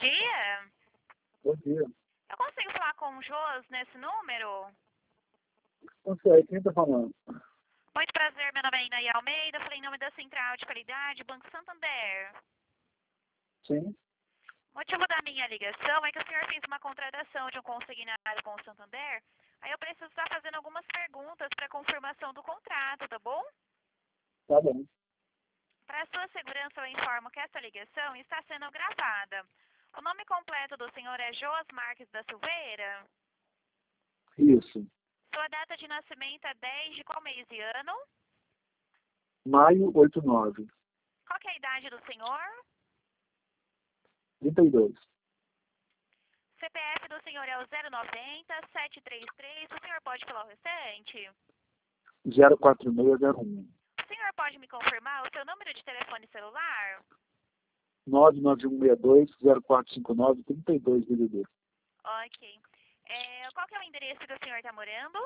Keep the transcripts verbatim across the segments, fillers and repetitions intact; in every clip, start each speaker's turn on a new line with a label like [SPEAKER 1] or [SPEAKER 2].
[SPEAKER 1] dia.
[SPEAKER 2] Bom dia.
[SPEAKER 1] Eu consigo falar com o Jos nesse número?
[SPEAKER 2] Não sei, quem está falando?
[SPEAKER 1] Muito prazer, meu nome é Inaí Almeida, falei em nome da Central de Qualidade, Banco Santander.
[SPEAKER 2] Sim.
[SPEAKER 1] O motivo da minha ligação é que o senhor fez uma contratação de um consignado com o Santander, aí eu preciso estar fazendo algumas perguntas para confirmação do contrato, tá bom?
[SPEAKER 2] Tá bom.
[SPEAKER 1] Para sua segurança, eu informo que essa ligação está sendo gravada. O nome completo do senhor é Joas Marques da Silveira?
[SPEAKER 2] Isso.
[SPEAKER 1] Sua data de nascimento é dez de qual mês e ano?
[SPEAKER 2] Maio oito nove.
[SPEAKER 1] Qual que é a idade do senhor?
[SPEAKER 2] trinta e dois.
[SPEAKER 1] C P F do senhor é o zero noventa, sete três três. O senhor pode falar o restante?
[SPEAKER 2] zero quatro seis zero um.
[SPEAKER 1] O senhor pode me confirmar o seu número de telefone celular?
[SPEAKER 2] nove nove um seis dois zero quatro cinco nove três dois D D D.
[SPEAKER 1] Ok. É, qual que é o endereço que o senhor está morando?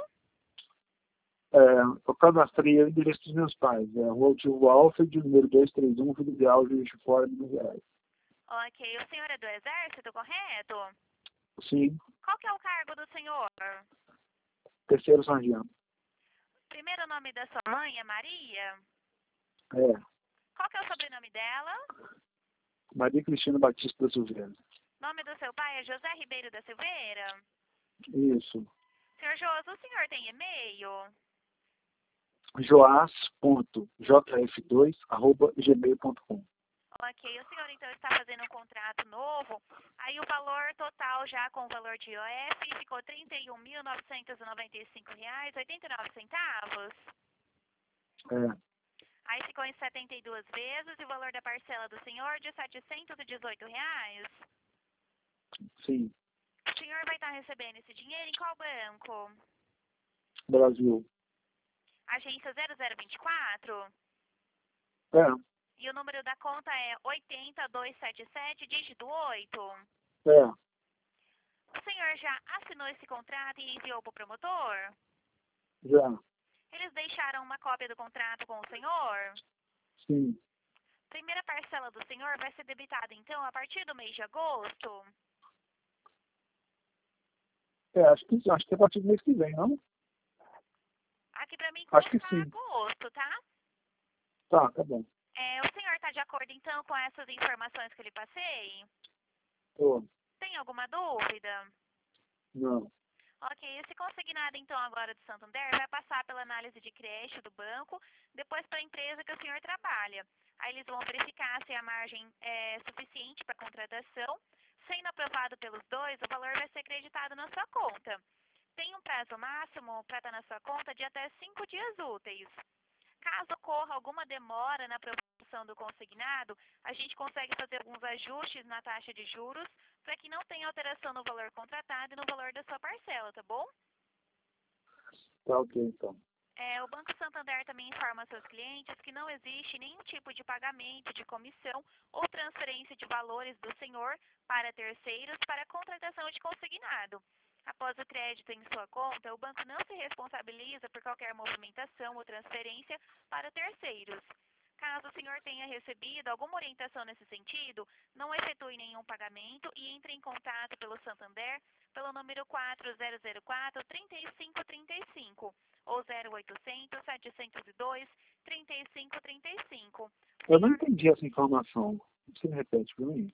[SPEAKER 2] É, eu cadastrei o endereço dos meus pais. É Rua Tio Alfred, número duzentos e trinta e um, Rio de Alves, Juiz de Fora, Minas Gerais.
[SPEAKER 1] Ok. O senhor é do Exército, correto?
[SPEAKER 2] Sim.
[SPEAKER 1] Qual que é o cargo do senhor?
[SPEAKER 2] Terceiro sargento.
[SPEAKER 1] Primeiro nome da sua mãe é Maria?
[SPEAKER 2] É.
[SPEAKER 1] Qual que é o sobrenome dela?
[SPEAKER 2] Maria Cristina Batista da Silveira.
[SPEAKER 1] Nome do seu pai é José Ribeiro da Silveira?
[SPEAKER 2] Isso.
[SPEAKER 1] senhor Joas, o senhor tem e-mail?
[SPEAKER 2] joas ponto j f dois arroba gmail ponto com.
[SPEAKER 1] Ok, o senhor então está fazendo um contrato novo, aí o valor total já com o valor de I O F ficou trinta e um mil novecentos e noventa e cinco reais e oitenta e nove centavos.
[SPEAKER 2] É.
[SPEAKER 1] Aí ficou em setenta e duas vezes e o valor da parcela do senhor de setecentos e dezoito reais.
[SPEAKER 2] Sim.
[SPEAKER 1] O senhor vai estar recebendo esse dinheiro em qual banco?
[SPEAKER 2] Brasil.
[SPEAKER 1] Agência zero zero vinte e quatro?
[SPEAKER 2] É.
[SPEAKER 1] E o número da conta é oitenta dois sete sete, dígito oito.
[SPEAKER 2] É.
[SPEAKER 1] O senhor já assinou esse contrato e enviou para o promotor?
[SPEAKER 2] Já.
[SPEAKER 1] Eles deixaram uma cópia do contrato com o senhor?
[SPEAKER 2] Sim.
[SPEAKER 1] Primeira parcela do senhor vai ser debitada, então, a partir do mês de agosto?
[SPEAKER 2] É, acho que, acho que é a partir do mês que vem, não?
[SPEAKER 1] Aqui para mim
[SPEAKER 2] Acho que
[SPEAKER 1] consta
[SPEAKER 2] sim.
[SPEAKER 1] agosto, tá?
[SPEAKER 2] Tá, tá bom.
[SPEAKER 1] É, o senhor está de acordo, então, com essas informações que eu lhe passei?
[SPEAKER 2] Tô.
[SPEAKER 1] Tem alguma dúvida?
[SPEAKER 2] Não.
[SPEAKER 1] Ok, esse consignado, então, agora do Santander vai passar pela análise de crédito do banco, depois para a empresa que o senhor trabalha. Aí eles vão verificar se a margem é suficiente para a contratação. Sendo aprovado pelos dois, o valor vai ser creditado na sua conta. Tem um prazo máximo para estar na sua conta de até cinco dias úteis. Caso ocorra alguma demora na aprovação do consignado, a gente consegue fazer alguns ajustes na taxa de juros para que não tenha alteração no valor contratado e no valor da sua parcela, tá bom?
[SPEAKER 2] Tá ok, então.
[SPEAKER 1] É, o Banco Santander também informa seus clientes que não existe nenhum tipo de pagamento de comissão ou transferência de valores do senhor para terceiros para a contratação de consignado. Após o crédito em sua conta, o banco não se responsabiliza por qualquer movimentação ou transferência para terceiros. Caso o senhor tenha recebido alguma orientação nesse sentido, não efetue nenhum pagamento e entre em contato pelo Santander pelo número quatro zero zero quatro, três cinco três cinco ou zero oitocentos, setecentos e dois, trinta e cinco trinta e cinco.
[SPEAKER 2] Eu não entendi essa informação. Você me repete para mim?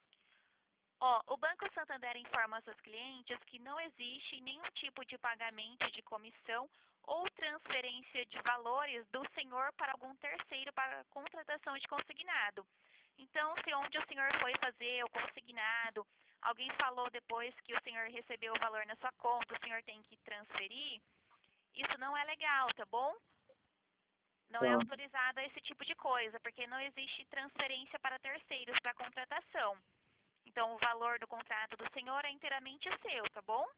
[SPEAKER 1] Ó, o Banco Santander informa aos seus clientes que não existe nenhum tipo de pagamento de comissão ou transferência de valores do senhor para algum terceiro para a contratação de consignado. Então, se onde o senhor foi fazer o consignado, alguém falou depois que o senhor recebeu o valor na sua conta, o senhor tem que transferir, isso não é legal, tá bom? Não é
[SPEAKER 2] Tá.
[SPEAKER 1] autorizado esse tipo de coisa, porque não existe transferência para terceiros para contratação. Então, o valor do contrato do senhor é inteiramente seu, tá bom?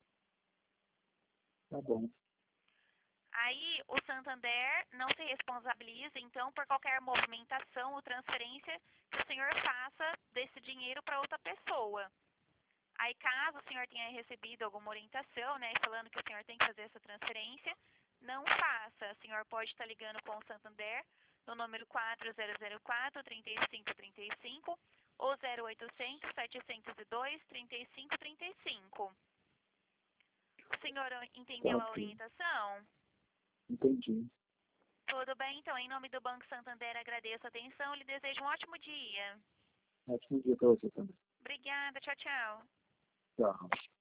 [SPEAKER 2] Tá bom.
[SPEAKER 1] Aí, o Santander não se responsabiliza, então, por qualquer movimentação ou transferência que o senhor faça desse dinheiro para outra pessoa. Aí, caso o senhor tenha recebido alguma orientação, né, falando que o senhor tem que fazer essa transferência, não faça. O senhor pode estar ligando com o Santander no número quatro zero zero quatro, três cinco três cinco ou zero oitocentos, setecentos e dois, trinta e cinco, trinta e cinco. O senhor entendeu a
[SPEAKER 2] Ok.
[SPEAKER 1] orientação?
[SPEAKER 2] Entendi.
[SPEAKER 1] Tudo bem, então, em nome do Banco Santander, agradeço a atenção e lhe desejo um ótimo dia.
[SPEAKER 2] Ótimo dia para você também.
[SPEAKER 1] Obrigada, tchau, tchau.
[SPEAKER 2] Tchau.